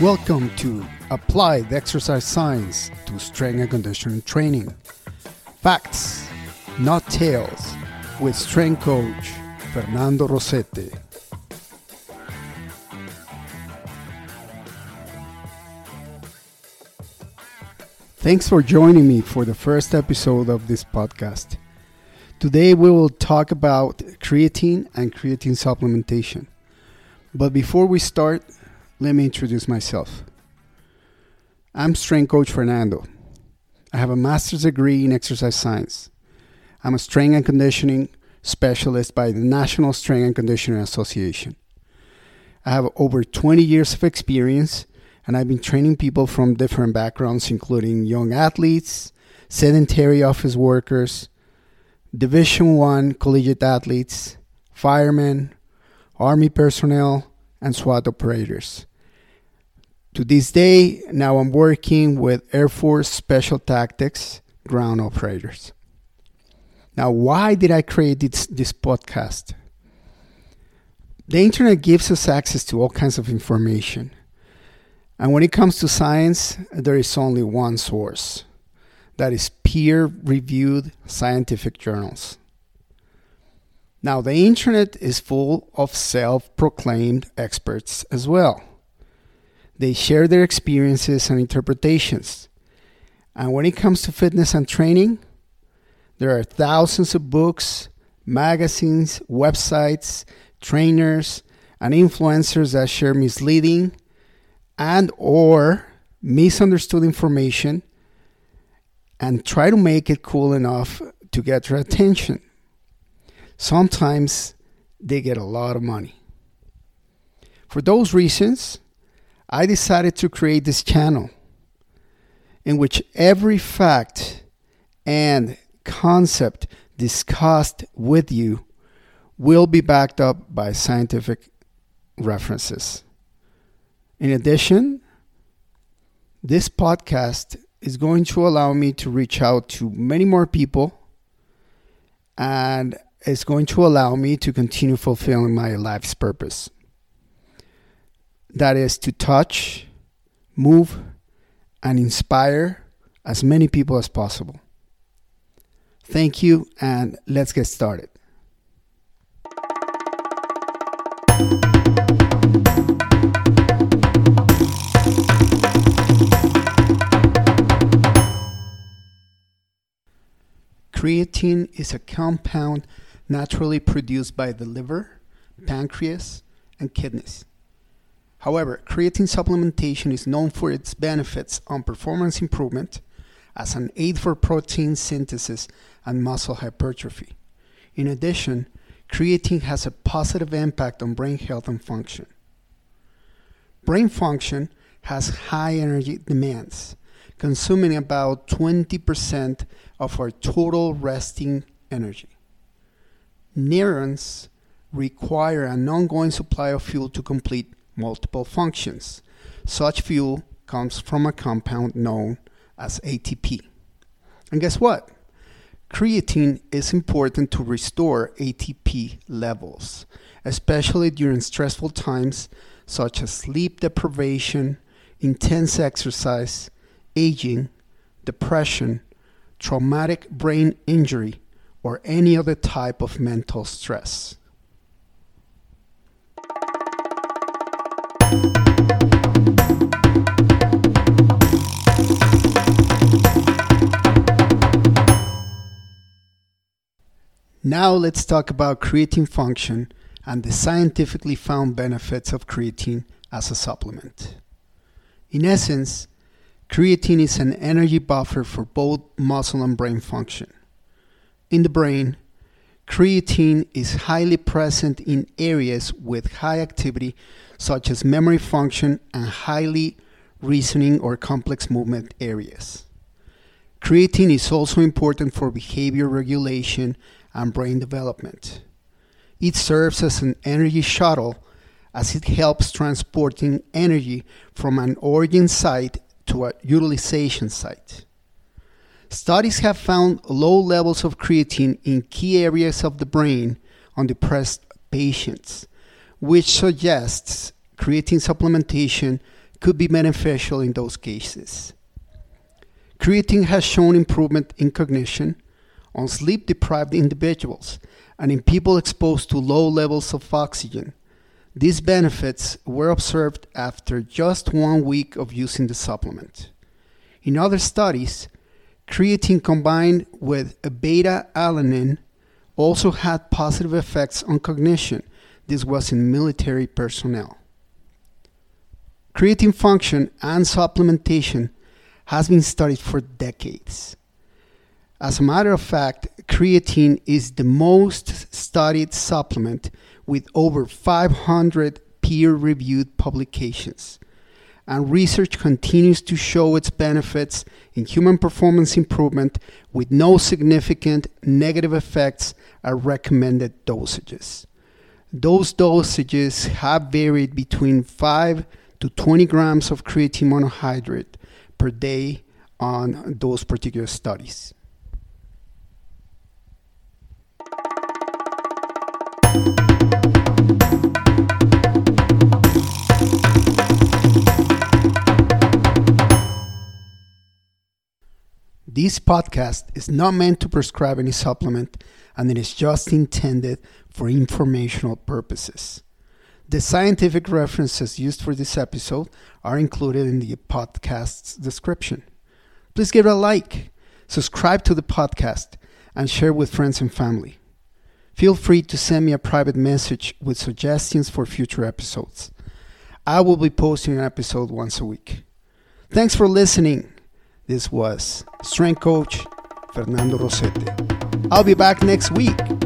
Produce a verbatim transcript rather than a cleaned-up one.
Welcome to Applied Exercise Science to Strength and Conditioning Training. Facts, not tales, with strength coach Fernando Rosete. Thanks for joining me for the first episode of this podcast. Today we will talk about creatine and creatine supplementation. But before we start, let me introduce myself. I'm strength coach Fernando. I have a master's degree in exercise science. I'm a strength and conditioning specialist by the National Strength and Conditioning Association. I have over twenty years of experience, and I've been training people from different backgrounds, including young athletes, sedentary office workers, Division One collegiate athletes, firemen, Army personnel, and SWAT operators. To this day, now I'm working with Air Force Special Tactics ground operators. Now, why did I create this, this podcast? The internet gives us access to all kinds of information. And when it comes to science, there is only one source. That is peer-reviewed scientific journals. Now, the internet is full of self-proclaimed experts as well. They share their experiences and interpretations. And when it comes to fitness and training, there are thousands of books, magazines, websites, trainers, and influencers that share misleading and or misunderstood information and try to make it cool enough to get your attention. Sometimes they get a lot of money. For those reasons, I decided to create this channel in which every fact and concept discussed with you will be backed up by scientific references. In addition, this podcast is going to allow me to reach out to many more people, and it's going to allow me to continue fulfilling my life's purpose. That is to touch, move, and inspire as many people as possible. Thank you, and let's get started. Creatine is a compound naturally produced by the liver, pancreas, and kidneys. However, creatine supplementation is known for its benefits on performance improvement as an aid for protein synthesis and muscle hypertrophy. In addition, creatine has a positive impact on brain health and function. Brain function has high energy demands, consuming about twenty percent of our total resting energy. Neurons require an ongoing supply of fuel to complete multiple functions. Such fuel comes from a compound known as A T P. And guess what? Creatine is important to restore A T P levels, especially during stressful times such as sleep deprivation, intense exercise, aging, depression, traumatic brain injury, or any other type of mental stress. Now let's talk about creatine function and the scientifically found benefits of creatine as a supplement. In essence, creatine is an energy buffer for both muscle and brain function. In the brain, creatine is highly present in areas with high activity such as memory function and highly reasoning or complex movement areas. Creatine is also important for behavior regulation and brain development. It serves as an energy shuttle as it helps transporting energy from an origin site to a utilization site. Studies have found low levels of creatine in key areas of the brain on depressed patients, which suggests creatine supplementation could be beneficial in those cases. Creatine has shown improvement in cognition on sleep-deprived individuals and in people exposed to low levels of oxygen. These benefits were observed after just one week of using the supplement. In other studies, creatine combined with a beta-alanine also had positive effects on cognition. This was in military personnel. Creatine function and supplementation has been studied for decades. As a matter of fact, creatine is the most studied supplement with over five hundred peer-reviewed publications. And research continues to show its benefits in human performance improvement with no significant negative effects at recommended dosages. Those dosages have varied between five to twenty grams of creatine monohydrate per day on those particular studies. This podcast is not meant to prescribe any supplement, and it is just intended for informational purposes. The scientific references used for this episode are included in the podcast's description. Please give it a like, subscribe to the podcast, and share with friends and family. Feel free to send me a private message with suggestions for future episodes. I will be posting an episode once a week. Thanks for listening. This was Strength Coach Fernando Rosete. I'll be back next week.